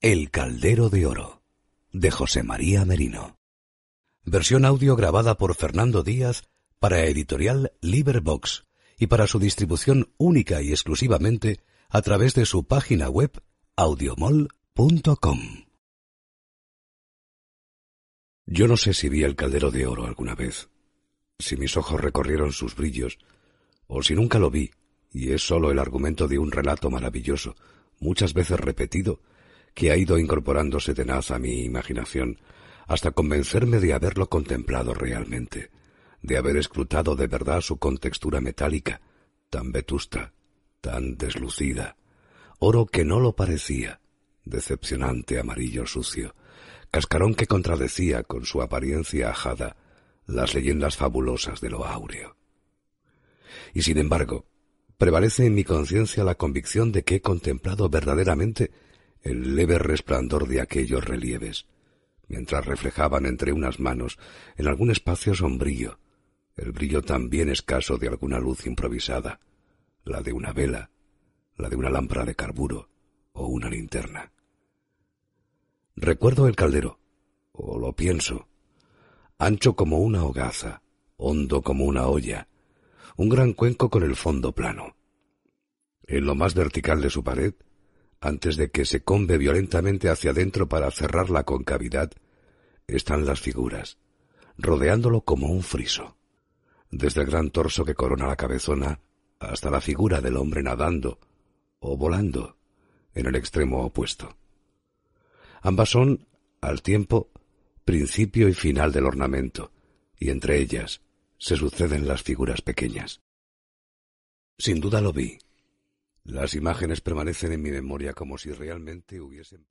El Caldero de Oro, de José María Merino. Versión audio grabada por Fernando Díaz para Editorial Liverbox y para su distribución única y exclusivamente a través de su página web audiomol.com. Yo no sé si vi el Caldero de Oro alguna vez, si mis ojos recorrieron sus brillos, o si nunca lo vi, y es sólo el argumento de un relato maravilloso, muchas veces repetido, que ha ido incorporándose tenaz a mi imaginación, hasta convencerme de haberlo contemplado realmente, de haber escrutado de verdad su contextura metálica, tan vetusta, tan deslucida, oro que no lo parecía, decepcionante amarillo sucio, cascarón que contradecía con su apariencia ajada las leyendas fabulosas de lo áureo. Y sin embargo, prevalece en mi conciencia la convicción de que he contemplado verdaderamente el leve resplandor de aquellos relieves, mientras reflejaban entre unas manos, en algún espacio sombrío, el brillo también escaso de alguna luz improvisada, la de una vela, la de una lámpara de carburo o una linterna. Recuerdo el caldero, o lo pienso, ancho como una hogaza, hondo como una olla, un gran cuenco con el fondo plano. En lo más vertical de su pared, antes de que se combe violentamente hacia adentro para cerrar la concavidad, están las figuras, rodeándolo como un friso, desde el gran torso que corona la cabezona hasta la figura del hombre nadando o volando en el extremo opuesto. Ambas son, al tiempo, principio y final del ornamento, y entre ellas se suceden las figuras pequeñas. Sin duda lo vi. Las imágenes permanecen en mi memoria como si realmente hubiesen...